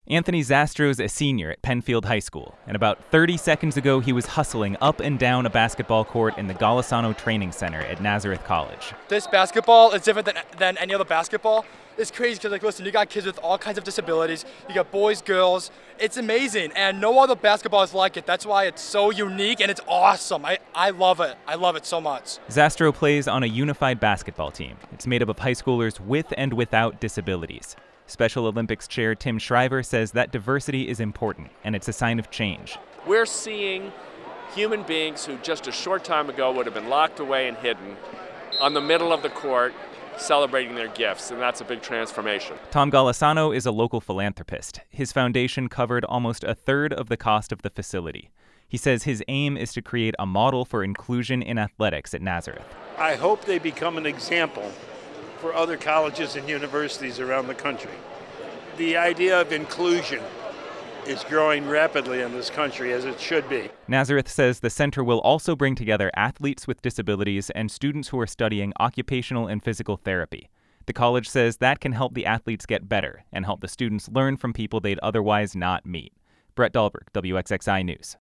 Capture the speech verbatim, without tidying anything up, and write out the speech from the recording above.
Anthony Zastro's a senior at Penfield High School, and about thirty seconds ago he was hustling up and down a basketball court in the Golisano Training Center at Nazareth College. This basketball is different than, than any other basketball. It's crazy because, like, listen, you got kids with all kinds of disabilities. You got boys, girls. It's amazing, and no other basketball is like it. That's why it's so unique, and it's awesome. I, I love it. I love it so much. Zastro plays on a unified basketball team. It's made up of high schoolers with and without disabilities. Special Olympics chair Tim Shriver says that diversity is important, and it's a sign of change. We're seeing human beings who just a short time ago would have been locked away and hidden on the middle of the court celebrating their gifts, and that's a big transformation. Tom Golisano is a local philanthropist. His foundation covered almost a third of the cost of the facility. He says his aim is to create a model for inclusion in athletics at Nazareth. I hope they become an example for other colleges and universities around the country. The idea of inclusion is growing rapidly in this country, as it should be. Nazareth says the center will also bring together athletes with disabilities and students who are studying occupational and physical therapy. The college says that can help the athletes get better and help the students learn from people they'd otherwise not meet. Brett Dahlberg, W X X I News.